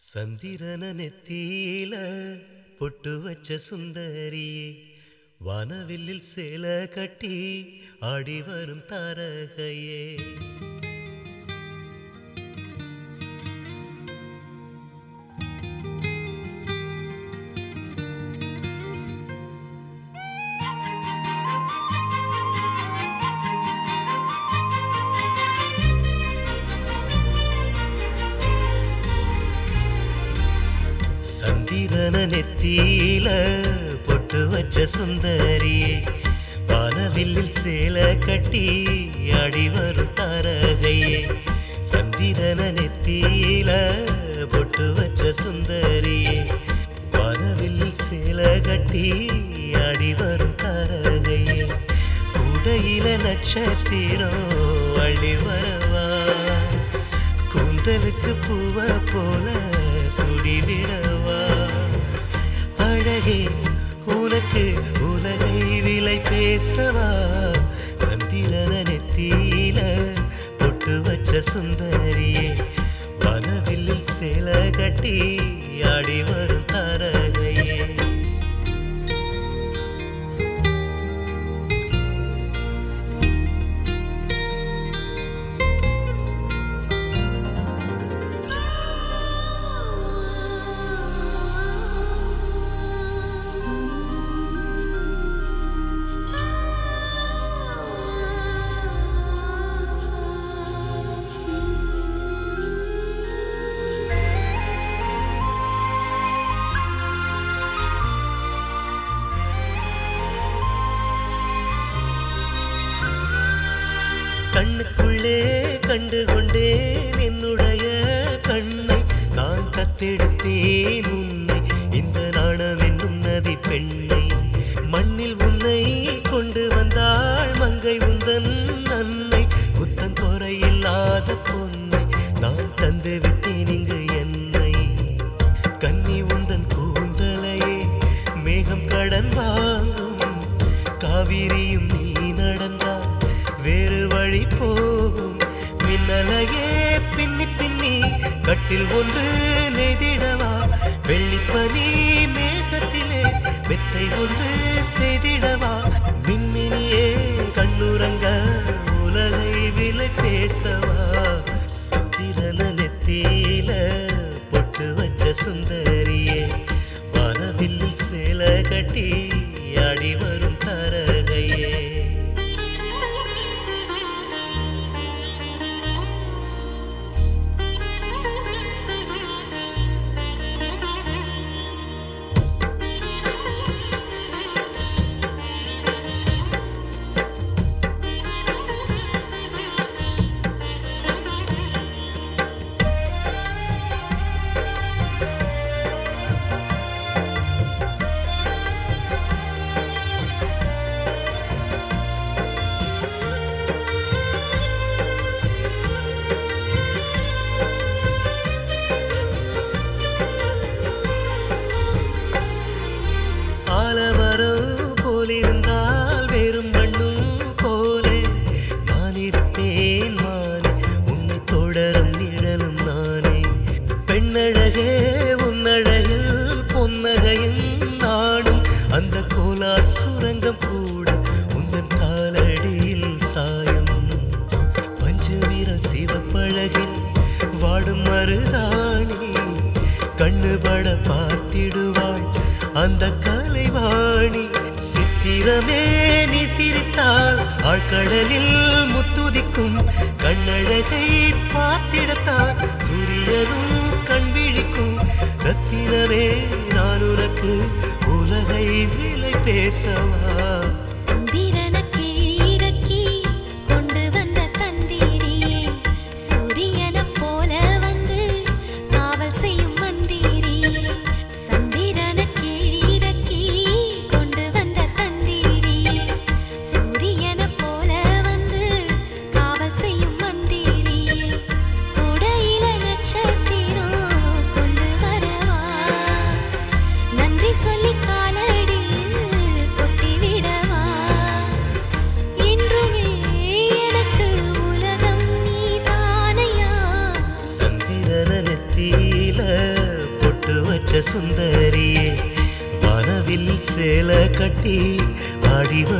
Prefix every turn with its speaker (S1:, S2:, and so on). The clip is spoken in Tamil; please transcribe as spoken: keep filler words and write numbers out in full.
S1: சந்திரன நெத்தியில பொட்டு வச்ச சுந்தரியே, வானவில்லில் சேல கட்டி ஆடி வரும் தாரகையே. சந்திரன நெத்தியில பொட்டு வச்ச சுந்தரியே, வானவில்லில் சேல கட்டி ஆடி வரும் தாரகையே. சந்திரன நெத்தியில பொட்டு வச்ச சுந்தரியே, வானவில்லில் சேல கட்டி ஆடி வரும் தாரகையே. உடையில நட்சத்திரம் அள்ளி வரவா, கூந்தலுக்கு பூவ போல சுடிவிடவா. அழகே உனக்கு உலகை விலை பேசவா, சந்திரன நெத்தியில பொட்டு வச்ச சுந்தரியே, வானவில்லில் சேல கட்டி ஆடி வரும் தாரகையே. கண்ணுக்குள்ளே கண்டு கொண்டேன் என்னுடைய கண்ணை, நான் தத்தெடுத்தேன் உன்னை, இந்த நாணம் என்னும் நதி பெண்ணை. மண்ணில் உன்னை கொண்டு வந்தாள் மங்கை உந்தன் அன்னை, குத்தம் குறையில்லாத பொன்னை நான் தந்து விட்டேன் இங்கு என்னை. கன்னி உந்தன் கூந்தலையே மேகம் கடன் வாங்கும், காவிரியும் நீ நடந்தால் வேறு வழி போகும். மின்னலையே பின்னி பின்னி கட்டில் ஒன்று நெய்திடவா, வெள்ளிப்பனி மேகத்திலே மெத்தை ஒன்று செய்திடவா. மின்மினியே கண்ணுறங்க உலகை விலை பேசவா, சந்திரன நெத்தியில பொட்டு வச்ச சுந்தரியே, வானவில்லில் சேல கட்டி ஆடி வரும் தாரகையே. ஆலமரம் போலிருந்தால் வெறும் மண்ணும் போலே நான் இருப்பேன் மானே, உன்னை தொடரும் நிழலும் நானே. பெண்ணழகே உன்னழகில் பொன்னகையும் நாடும், அந்த கோலார் சுரங்கம் கூட உந்தன் காலடியில் சாயும். பஞ்சு வீரல் சிவப்பழகில் வாடும் மருதாணி, கண்ணுபட பார்த்திடுவாள் அந்த கலைவாணி. சித்திரமே நீ சிரித்தால் ஆழ்கடலில் முத்துதிக்கும், கண்ணழகை பார்த்திடத்தான் சூரியனும் கண் விழிக்கும். ரத்தினமே நான் உனக்கு உலகை விலை பேசவா,
S2: சந்திரன கீழிறக்கி கொண்டு வந்த தந்திரியே, சூரியன போல வந்து காவல் செய்யும் மந்திரியே. சந்திரன கீழிறக்கி கொண்டு வந்த தந்திரியே, சூரியன போல வந்து காவல் செய்யும் மந்திரியே. உடையில நட்சத்திரம் கொண்டு வரவா, நன்றி சொல்லி காலடியில் கொட்டி விடவா.
S1: சுந்தரியே வானவில் சேல கட்டி ஆடி